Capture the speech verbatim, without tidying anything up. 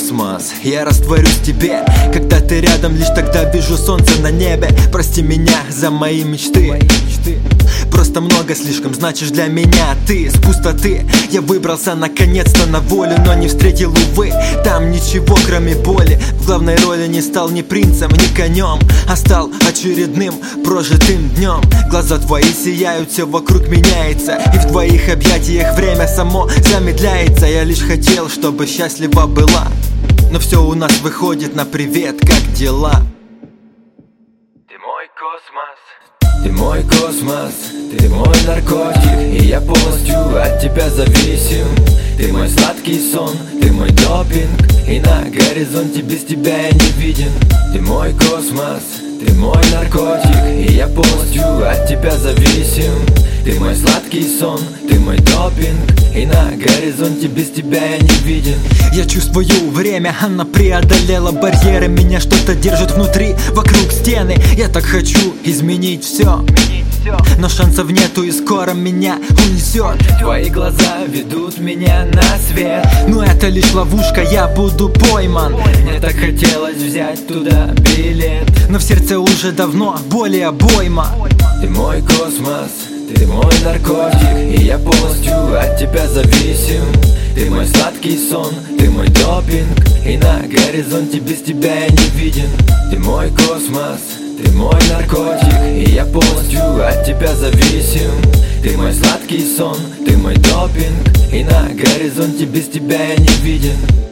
космос, я растворюсь в тебе. Когда ты рядом, лишь тогда вижу солнце на небе. Прости меня за мои мечты. Просто много слишком значишь для меня ты. С пустоты я выбрался наконец-то на волю, но не встретил, увы, там ничего кроме боли. В главной роли не стал ни принцем, ни конем, а стал очередным прожитым днем. Глаза твои сияют, все вокруг меняется, и в твоих объятиях время само замедляется. Я лишь хотел, чтобы счастлива была, но все у нас выходит на привет, как дела? Ты мой космос, ты мой космос, ты мой наркотик, и я полностью от тебя зависим. Ты мой сладкий сон, ты мой допинг, и на горизонте без тебя я не виден. Ты мой космос, ты мой наркотик, и я полностью от тебя зависим. Ты мой сладкий сон, ты мой допинг, и на горизонте без тебя я не виден. Я чувствую время, она преодолела барьеры. Меня что-то держит внутри, вокруг стены. Я так хочу изменить все, но шансов нету, и скоро меня унесет. Твои глаза ведут меня на свет, но это лишь ловушка, я буду пойман. Мне так хотелось взять туда билет, но в сердце уже давно боли обойма. Ты мой космос, ты мой наркотик, и я полностью от тебя зависим. Ты мой сладкий сон, ты мой допинг, и на горизонте без тебя я не виден. Ты мой космос, ты мой наркотик, и я полностью от тебя зависим. Ты мой сладкий сон, ты мой допинг, и на горизонте без тебя я не виден.